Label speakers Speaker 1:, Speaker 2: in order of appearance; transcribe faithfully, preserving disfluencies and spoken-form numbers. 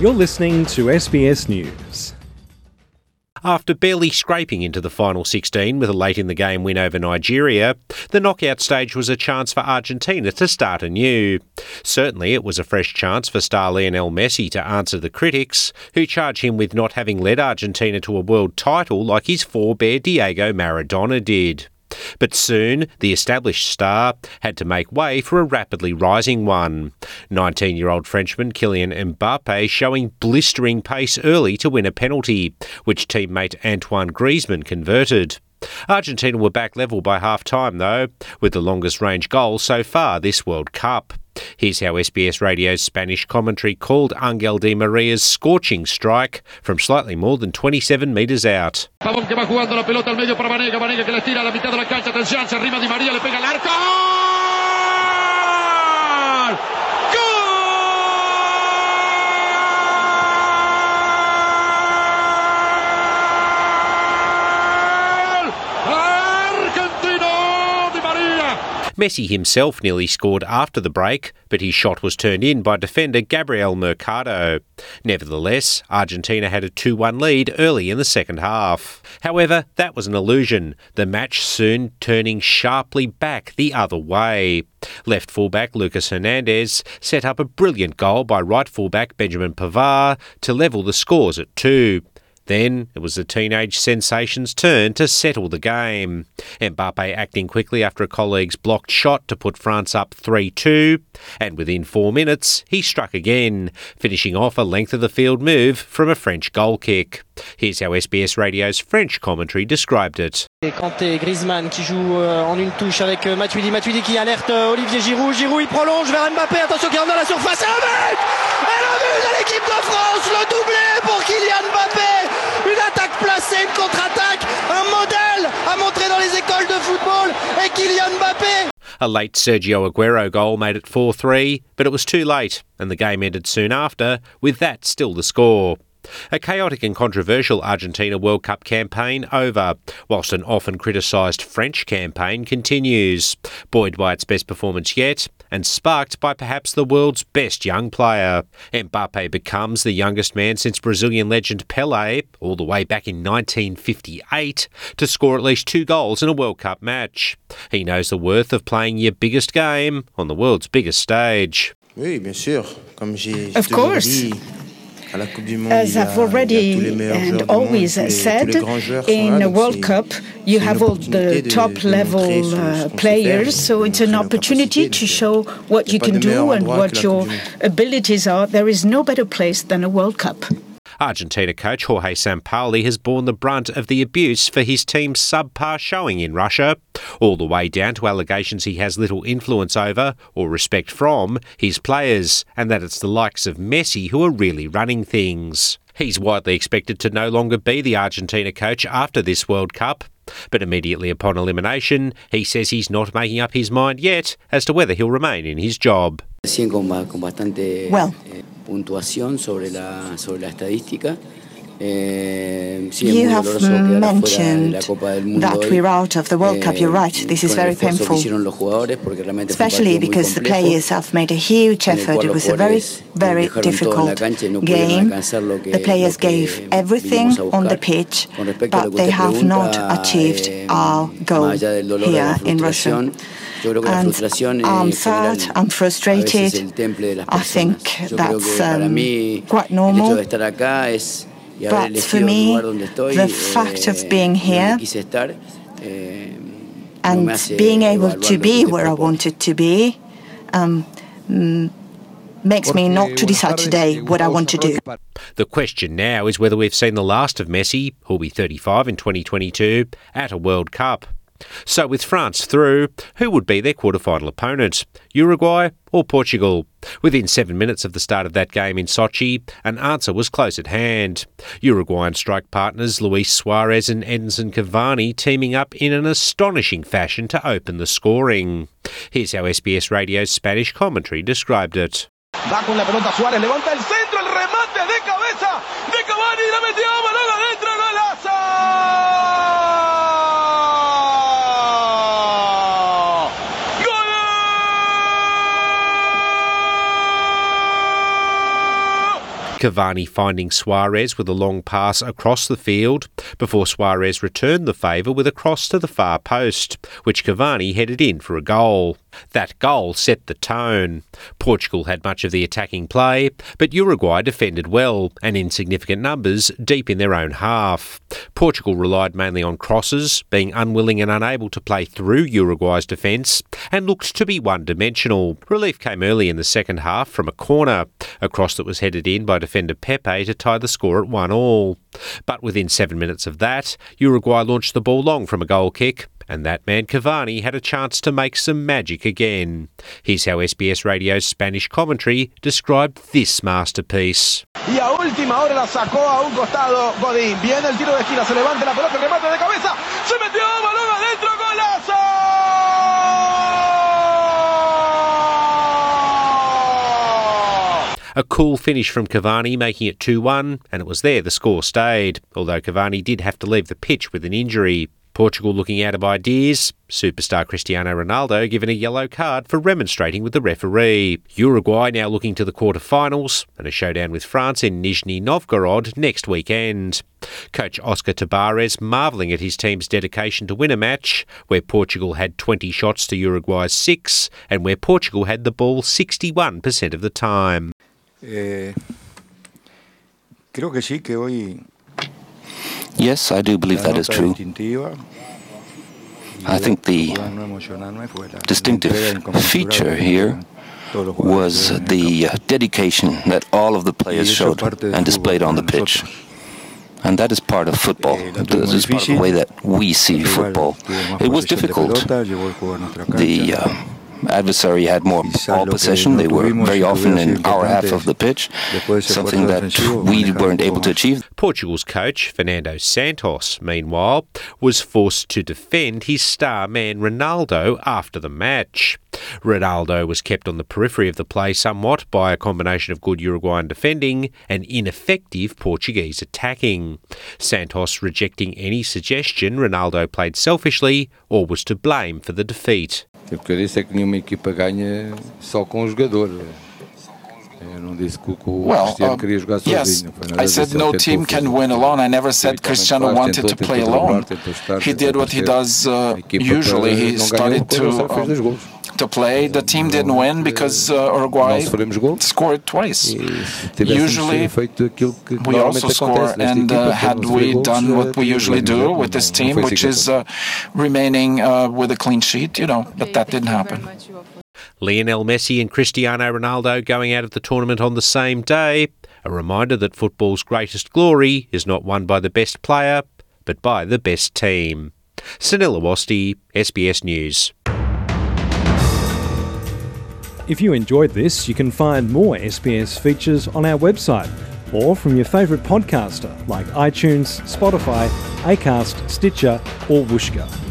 Speaker 1: You're listening to S B S News.
Speaker 2: After barely scraping into the final sixteen with a late-in-the-game win over Nigeria, the knockout stage was a chance for Argentina to start anew. Certainly it was a fresh chance for star Lionel Messi to answer the critics, who charge him with not having led Argentina to a world title like his forebear Diego Maradona did. But soon, the established star had to make way for a rapidly rising one. nineteen-year-old Frenchman Kylian Mbappe showing blistering pace early to win a penalty, which teammate Antoine Griezmann converted. Argentina were back level by half-time though, with the longest range goal so far this World Cup. Here's how S B S Radio's Spanish commentary called Ángel Di Maria's scorching strike from slightly more than twenty-seven metres out.
Speaker 3: Pavón que va jugando la pelota al medio para Vanega, Vanega que le tira a la mitad de la cancha, atención, se arrima Di María, le pega al arco.
Speaker 2: Messi himself nearly scored after the break, but his shot was turned in by defender Gabriel Mercado. Nevertheless, Argentina had a two one lead early in the second half. However, that was an illusion, the match soon turning sharply back the other way. Left fullback Lucas Hernandez set up a brilliant goal by right fullback Benjamin Pavard to level the scores at two. Then it was the teenage sensation's turn to settle the game. Mbappe acting quickly after a colleague's blocked shot to put France up three two, and within four minutes he struck again, finishing off a length of the field move from a French goal kick. Here's how S B S Radio's French commentary described it.
Speaker 4: Kanté, Griezmann qui joue en une touche avec Matuidi, Matuidi qui alerte Olivier Giroud, Giroud il prolonge vers Mbappé, attention qui rentre dans la surface, et le but! Et le but de l'équipe de France, le doublé pour Kylian Mbappé! Une attaque placée, une contre-attaque, un modèle à montrer dans les écoles de football, et Kylian Mbappé!
Speaker 2: A late Sergio Aguero goal made it four three, but it was too late, and the game ended soon after, with that still the score. A chaotic and controversial Argentina World Cup campaign over, whilst an often criticised French campaign continues, buoyed by its best performance yet, and sparked by perhaps the world's best young player. Mbappe becomes the youngest man since Brazilian legend Pelé, all the way back in nineteen fifty-eight, to score at least two goals in a World Cup match. He knows the worth of playing your biggest game on the world's biggest stage.
Speaker 5: Oui, bien sûr. Comme j'ai
Speaker 6: Of course. As I've already and always said, in a World Cup you have all the top-level uh, players, so it's an opportunity to show what you can do and what your abilities are. There is no better place than a World Cup.
Speaker 2: Argentina coach Jorge Sampaoli has borne the brunt of the abuse for his team's subpar showing in Russia, all the way down to allegations he has little influence over or respect from his players, and that it's the likes of Messi who are really running things. He's widely expected to no longer be the Argentina coach after this World Cup, but immediately upon elimination, he says he's not making up his mind yet as to whether he'll remain in his job.
Speaker 6: Well,
Speaker 7: puntuación sobre la sobre la estadística.
Speaker 6: You have mentioned that we're out of the World Cup. You're right, this is very painful, especially because the players have made a huge effort. It was a very, very difficult game. The players gave everything on the pitch, but they have not achieved our goal here in Russia. And I'm sad, I'm frustrated. I think that's um, quite normal. But for me, the fact of being here and being able to be where I wanted to be um, makes me not to decide today what I want to do.
Speaker 2: The question now is whether we've seen the last of Messi, who'll be thirty-five in twenty twenty-two, at a World Cup. So with France through, who would be their quarter-final opponent? Uruguay or Portugal? Within seven minutes of the start of that game in Sochi, an answer was close at hand. Uruguayan strike partners Luis Suarez and Edinson Cavani teaming up in an astonishing fashion to open the scoring. Here's how S B S Radio's Spanish commentary described it.
Speaker 3: Va con la pelota Suárez, levanta el centro, el remate de cabeza de Cavani, la metió, balón adentro, golazo.
Speaker 2: Cavani finding Suarez with a long pass across the field before Suarez returned the favour with a cross to the far post, which Cavani headed in for a goal. That goal set the tone. Portugal had much of the attacking play, but Uruguay defended well and in significant numbers deep in their own half. Portugal relied mainly on crosses, being unwilling and unable to play through Uruguay's defence, and looked to be one-dimensional. Relief came early in the second half from a corner, a cross that was headed in by defender Pepe to tie the score at one all. But within seven minutes of that, Uruguay launched the ball long from a goal kick, and that man Cavani had a chance to make some magic again. Here's how S B S Radio's Spanish commentary described this masterpiece.
Speaker 3: Y a última hora la sacó a un costado Godín. Viene el tiro de esquina, se levanta la pelota, el remate de cabeza, se metió, balón adentro, golazo.
Speaker 2: A cool finish from Cavani, making it two one, and it was there the score stayed, although Cavani did have to leave the pitch with an injury. Portugal looking out of ideas, superstar Cristiano Ronaldo given a yellow card for remonstrating with the referee. Uruguay now looking to the quarter-finals and a showdown with France in Nizhny Novgorod next weekend. Coach Oscar Tabarez marvelling at his team's dedication to win a match where Portugal had twenty shots to Uruguay's six and where Portugal had the ball sixty-one percent of the time.
Speaker 8: Eh, creo que sí, que hoy
Speaker 9: Yes, I do believe that is true. I think the distinctive feature here was the dedication that all of the players showed and displayed on the pitch. And that is part of football. This is part of the way that we see football. It was difficult. The uh, adversary had more ball possession. They were very often in our half of the pitch, something that we weren't able to achieve.
Speaker 2: Portugal's coach, Fernando Santos, meanwhile, was forced to defend his star man Ronaldo after the match. Ronaldo was kept on the periphery of the play somewhat by a combination of good Uruguayan defending and ineffective Portuguese attacking. Santos rejecting any suggestion Ronaldo played selfishly or was to blame for the defeat.
Speaker 10: Porque eu disse é que nenhuma equipa ganha só com o jogador.
Speaker 11: Well, uh, yes, I said no team can win alone. I never said Cristiano wanted to play alone. He did what he does uh, usually. He started to, uh, to play. The team didn't win because uh, Uruguay scored twice. Usually, we also score, and uh, had we done what we usually do with this team, which is uh, remaining uh, with a clean sheet, you know, but that didn't happen.
Speaker 2: Lionel Messi and Cristiano Ronaldo going out of the tournament on the same day, a reminder that football's greatest glory is not won by the best player, but by the best team. Sunil Awasthi, S B S News.
Speaker 1: If you enjoyed this, you can find more S B S features on our website or from your favourite podcaster like iTunes, Spotify, Acast, Stitcher or Whooshkaa.